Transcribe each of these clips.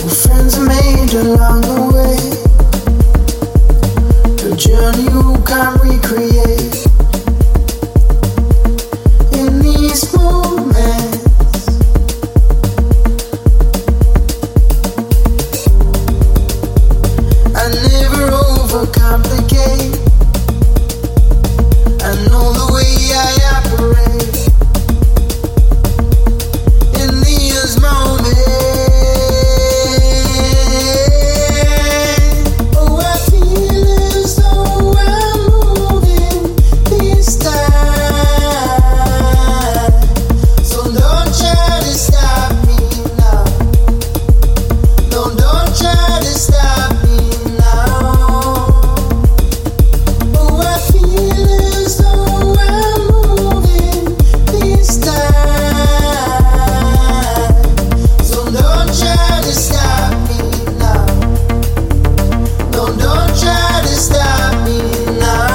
friends are made along the way. The journey you can't recreate. In these moments, I never overcomplicate. I know the way I operate. In these moments, oh, I feel as though I'm moving this time. So don't try to stop me now. No, don't try to stop me now. Oh, I feel as though I'm moving this time. So don't try to stop me now. No, don't try to stop me now.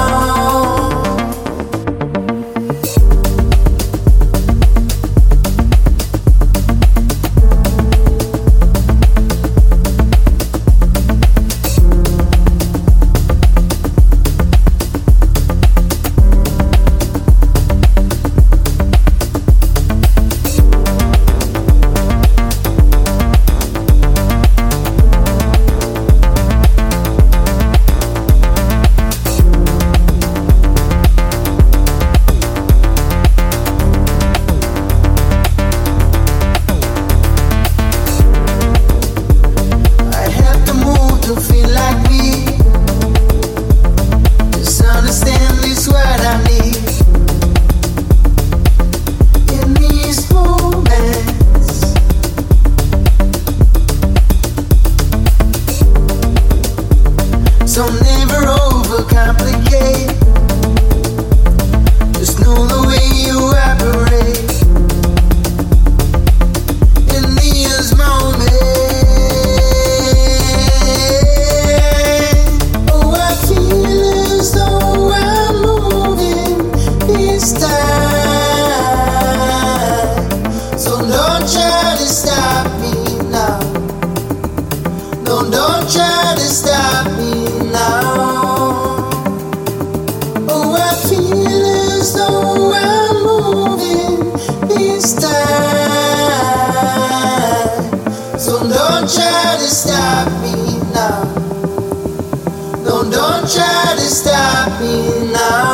I have to move to feel like me. Just understand this what I need. In these moments, so never overcomplicate. Just know the way you operate. In these moments, oh, I feel as though I'm moving this time. So don't try to stop me now. No, don't try to stop me now. Oh, I feel as though I'm moving this time. So don't try to stop me now. No, don't try to stop me now.